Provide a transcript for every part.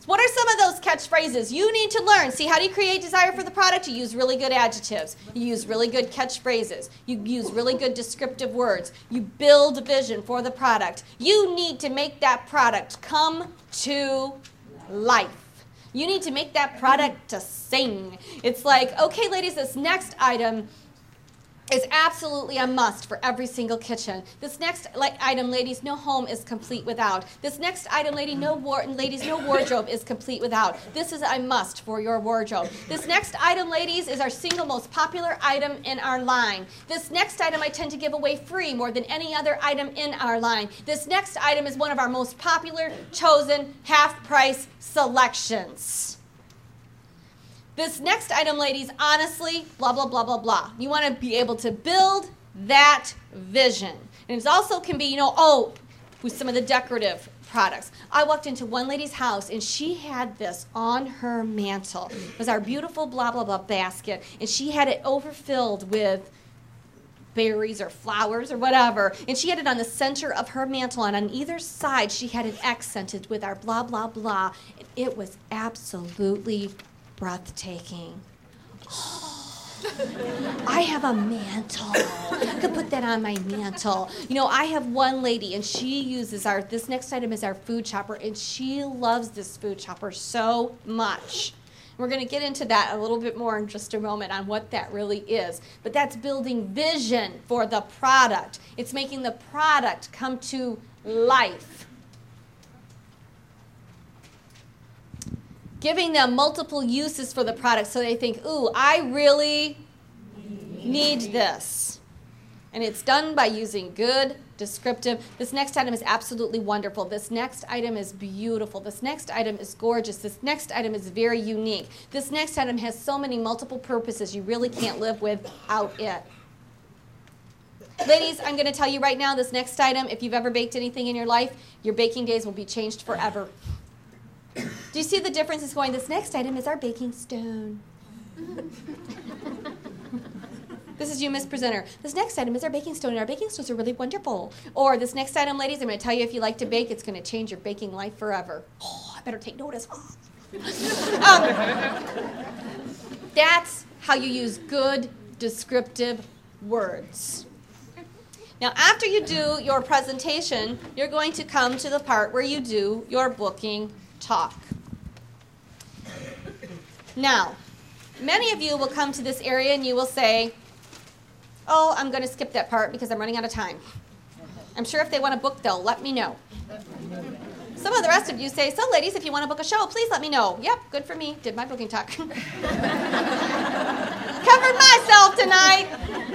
What are some of those catchphrases you need to learn? See, how do you create desire for the product? You use really good adjectives. You use really good catchphrases. You use really good descriptive words. You build a vision for the product. You need to make that product come to life. You need to make that product to sing. It's like, okay, ladies, this next item is absolutely a must for every single kitchen. This next item, ladies, no home is complete without. This next item, ladies, no wardrobe is complete without. This is a must for your wardrobe. This next item, ladies, is our single most popular item in our line. This next item I tend to give away free more than any other item in our line. This next item is one of our most popular, chosen, half-price selections. This next item, ladies, honestly, blah, blah, blah, blah, blah. You want to be able to build that vision. And it also can be, with some of the decorative products. I walked into one lady's house, and she had this on her mantle. It was our beautiful blah, blah, blah basket, and she had it overfilled with berries or flowers or whatever, and she had it on the center of her mantle, and on either side she had it accented with our blah, blah, blah. It was absolutely breathtaking. I have a mantle. I could put that on my mantle. I have one lady, and she uses this next item is our food chopper, and she loves this food chopper so much. We're going to get into that a little bit more in just a moment on what that really is. But that's building vision for the product. It's making the product come to life. Giving them multiple uses for the product so they think, ooh, I really need this. And it's done by using good, descriptive. This next item is absolutely wonderful. This next item is beautiful. This next item is gorgeous. This next item is very unique. This next item has so many multiple purposes you really can't live without it. Ladies, I'm going to tell you right now, this next item, if you've ever baked anything in your life, your baking days will be changed forever. Do you see the difference? It's going, this next item is our baking stone. This is you, Miss Presenter. This next item is our baking stone, and our baking stones are really wonderful. Or this next item, ladies, I'm going to tell you if you like to bake, it's going to change your baking life forever. Oh, I better take notice. That's how you use good, descriptive words. Now, after you do your presentation, you're going to come to the part where you do your booking talk. Now, many of you will come to this area and you will say, oh, I'm going to skip that part because I'm running out of time. I'm sure if they want to book, they'll let me know. Some of the rest of you say, so ladies, if you want to book a show, please let me know. Yep, good for me. Did my booking talk. Covered myself tonight.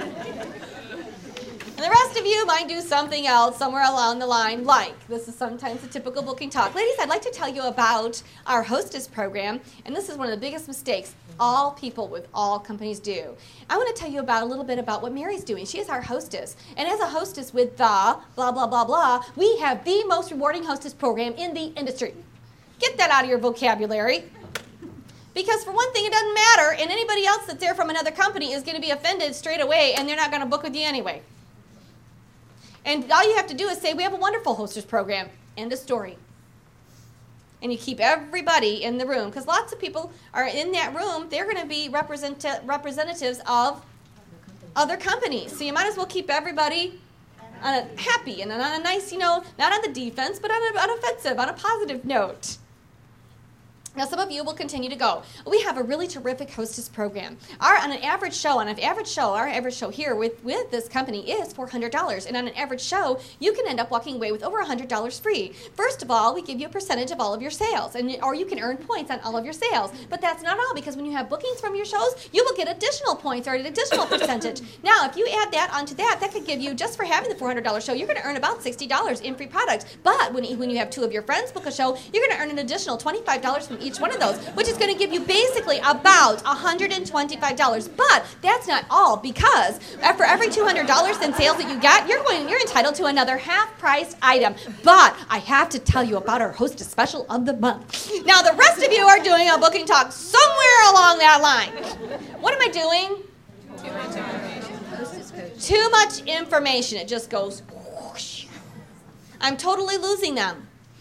And the rest of you might do something else somewhere along the line, like this is sometimes a typical booking talk. Ladies, I'd like to tell you about our hostess program, and this is one of the biggest mistakes all people with all companies do. I want to tell you about a little bit about what Mary's doing. She is our hostess, and as a hostess with the blah, blah, blah, blah, we have the most rewarding hostess program in the industry. Get that out of your vocabulary. Because for one thing, it doesn't matter, and anybody else that's there from another company is going to be offended straight away, and they're not going to book with you anyway. And all you have to do is say, we have a wonderful hostess program. End of story. And you keep everybody in the room. Because lots of people are in that room. They're going to be representatives of other companies. So you might as well keep everybody happy and on a nice, not on the defense, but on an offensive, on a positive note. Now, some of you will continue to go. We have a really terrific hostess program. Our average show here with this company is $400. And on an average show, you can end up walking away with over $100 free. First of all, we give you a percentage of all of your sales, or you can earn points on all of your sales. But that's not all, because when you have bookings from your shows, you will get additional points or an additional percentage. Now, if you add that onto that could give you, just for having the $400 show, you're going to earn about $60 in free products. But when you have two of your friends book a show, you're going to earn an additional $25 from each one of those, which is going to give you basically about $125. But that's not all, because for every $200 in sales that you get, you're entitled to another half-priced item. But I have to tell you about our hostess special of the month. Now, the rest of you are doing a booking talk somewhere along that line. What am I doing? Too much information. Too much information. It just goes whoosh. I'm totally losing them.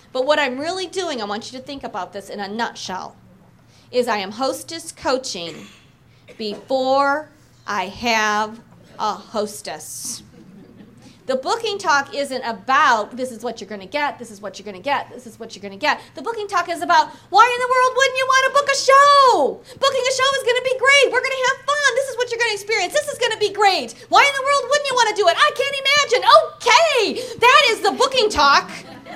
But what I'm really doing, I want you to think about this in a nutshell, is I am hostess coaching before I have a hostess. The booking talk isn't about this is what you're going to get, this is what you're going to get, this is what you're going to get. The booking talk is about why in the world wouldn't you want to book a show? Booking a show is going to be great. We're going to have fun. This is what you're going to experience. This is going to be great. Why in the world wouldn't you want to do it? I can't imagine. Okay, that is the booking talk.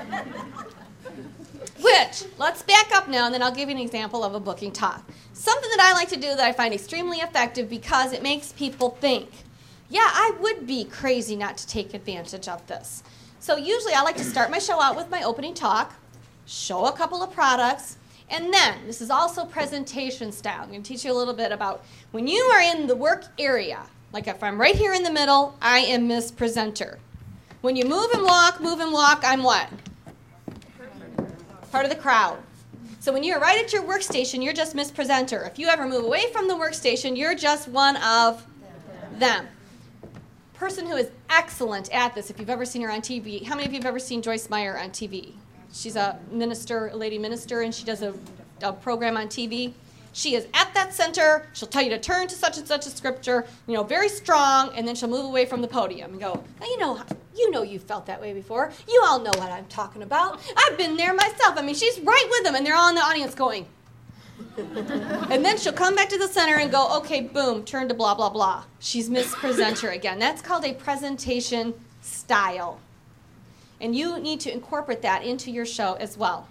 Which, let's back up now and then I'll give you an example of a booking talk. Something that I like to do that I find extremely effective because it makes people think. Yeah, I would be crazy not to take advantage of this. So usually I like to start my show out with my opening talk, show a couple of products, and then, this is also presentation style. I'm going to teach you a little bit about when you are in the work area, like if I'm right here in the middle, I am Miss Presenter. When you move and walk, I'm what? Part of the crowd. So when you're right at your workstation, you're just Miss Presenter. If you ever move away from the workstation, you're just one of them. Person who is excellent at this, if you've ever seen her on TV. How many of you have ever seen Joyce Meyer on TV? She's a minister, a lady minister, and she does a program on TV. She is at that center. She'll tell you to turn to such and such a scripture, very strong, and then she'll move away from the podium and go, you know you felt that way before. You all know what I'm talking about. I've been there myself. She's right with them, and they're all in the audience going. And then she'll come back to the center and go, okay, boom, turn to blah, blah, blah. She's Miss Presenter again. That's called a presentation style. And you need to incorporate that into your show as well.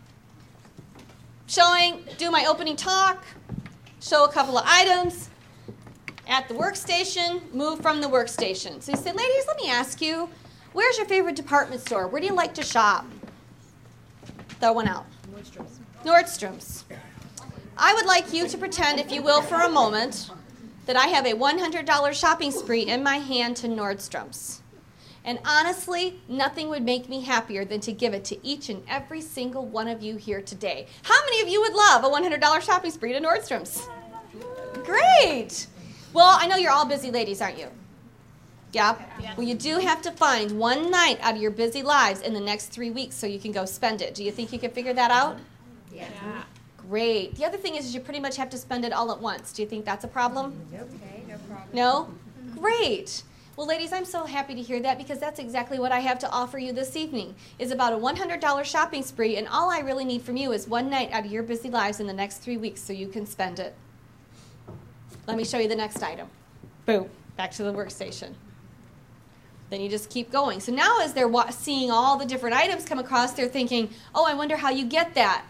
Do my opening talk, show a couple of items at the workstation, move from the workstation. So you say, ladies, let me ask you, where's your favorite department store? Where do you like to shop? Throw one out. Nordstrom's. I would like you to pretend, if you will, for a moment, that I have a $100 shopping spree in my hand to Nordstrom's. And honestly, nothing would make me happier than to give it to each and every single one of you here today. How many of you would love a $100 shopping spree to Nordstrom's? Great! Well, I know you're all busy ladies, aren't you? Yeah? Well, you do have to find one night out of your busy lives in the next 3 weeks so you can go spend it. Do you think you can figure that out? Yeah. Great. The other thing is you pretty much have to spend it all at once. Do you think that's a problem? Nope. Okay, no problem. No? Great. Well, ladies, I'm so happy to hear that because that's exactly what I have to offer you this evening, is about a $100 shopping spree, and all I really need from you is one night out of your busy lives in the next 3 weeks so you can spend it. Let me show you the next item. Boom. Back to the workstation. Then you just keep going. So now as they're seeing all the different items come across, they're thinking, oh, I wonder how you get that.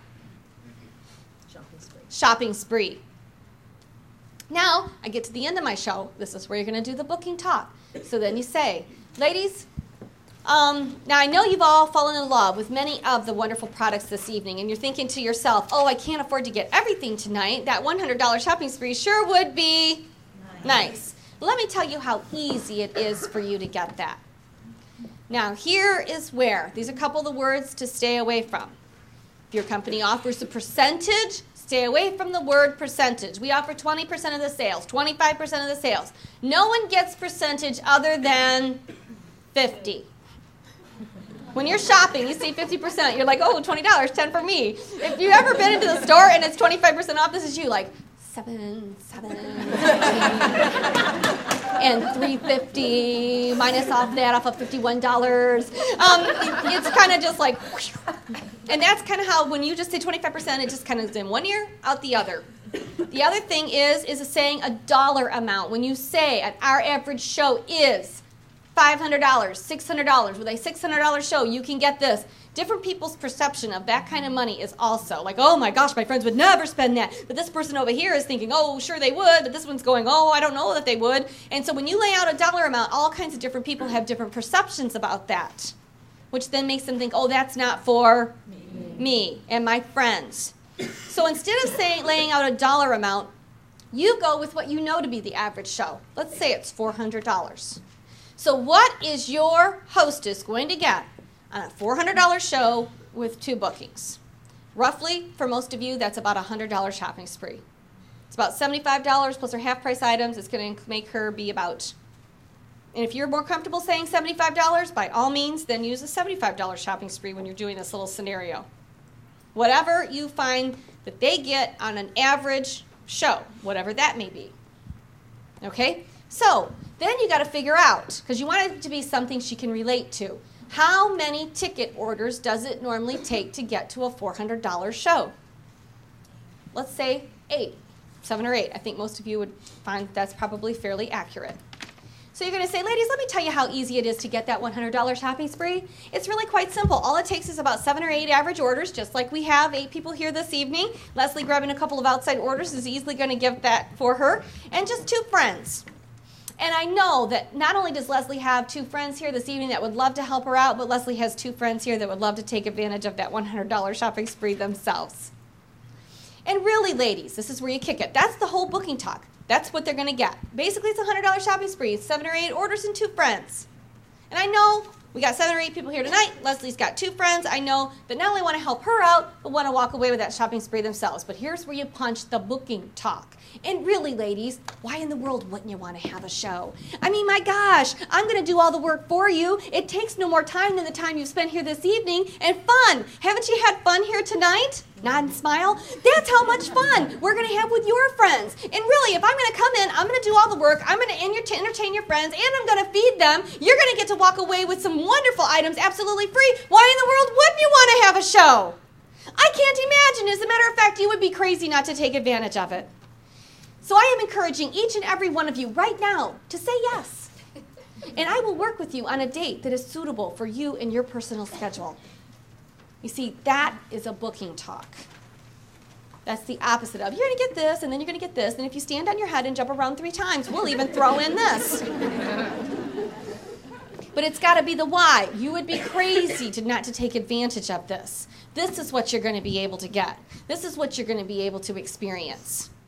Shopping spree. Now, I get to the end of my show. This is where you're going to do the booking talk. So then you say, ladies, now I know you've all fallen in love with many of the wonderful products this evening, and you're thinking to yourself, oh, I can't afford to get everything tonight. That $100 shopping spree sure would be nice. Let me tell you how easy it is for you to get that. Now, here is where. These are a couple of the words to stay away from. If your company offers a percentage, stay away from the word percentage. We offer 20% of the sales, 25% of the sales. No one gets percentage other than 50. When you're shopping, you see 50%, you're like, oh, $20, 10 for me. If you've ever been into the store and it's 25% off, this is you, like, 7, 15, and $3.50 minus off that off of $51. It's kind of just like, whew. And that's kind of how when you just say 25%, it just kind of is in one ear, out the other. The other thing is saying a dollar amount. When you say our average show is $500, $600, with a $600 show, you can get this. Different people's perception of that kind of money is also like, oh my gosh, my friends would never spend that. But this person over here is thinking, oh, sure they would. But this one's going, oh, I don't know that they would. And so when you lay out a dollar amount, all kinds of different people have different perceptions about that, which then makes them think, oh, that's not for me and my friends. So instead of laying out a dollar amount, you go with what you know to be the average show. Let's say it's $400. So what is your hostess going to get on a $400 show with 2 bookings? Roughly, for most of you, that's about a $100 shopping spree. It's about $75 plus her half-price items. It's going to make her be about, and if you're more comfortable saying $75, by all means, then use a $75 shopping spree when you're doing this little scenario. Whatever you find that they get on an average show, whatever that may be. Okay? So then you got to figure out, because you want it to be something she can relate to, how many ticket orders does it normally take to get to a $400 show? Let's say 8, 7 or 8. I think most of you would find that's probably fairly accurate. So you're going to say, ladies, let me tell you how easy it is to get that $100 shopping spree. It's really quite simple. All it takes is about 7 or 8 average orders, just like we have 8 people here this evening. Leslie grabbing a couple of outside orders is easily going to give that for her. And just 2 friends. And I know that not only does Leslie have 2 friends here this evening that would love to help her out, but Leslie has 2 friends here that would love to take advantage of that $100 shopping spree themselves. And really, ladies, this is where you kick it. That's the whole booking talk. That's what they're going to get. Basically, it's a $100 shopping spree. It's 7 or 8 orders and 2 friends. And I know we got 7 or 8 people here tonight. Leslie's got 2 friends. I know that not only want to help her out, but want to walk away with that shopping spree themselves. But here's where you punch the booking talk. And really, ladies, why in the world wouldn't you want to have a show? I mean, my gosh, I'm going to do all the work for you. It takes no more time than the time you've spent here this evening. And fun. Haven't you had fun here tonight? Nod and smile. That's how much fun we're going to have with your friends. And really, if I'm going to come in, I'm going to do all the work. I'm going to entertain your friends, and I'm going to feed them. You're going to get to walk away with some wonderful items absolutely free. Why in the world wouldn't you want to have a show? I can't imagine. As a matter of fact, you would be crazy not to take advantage of it. So I am encouraging each and every one of you right now to say yes. And I will work with you on a date that is suitable for you and your personal schedule. You see, that is a booking talk. That's the opposite of, you're going to get this, and then you're going to get this, and if you stand on your head and jump around 3 times, we'll even throw in this. But it's got to be the why. You would be crazy not to take advantage of this. This is what you're going to be able to get. This is what you're going to be able to experience.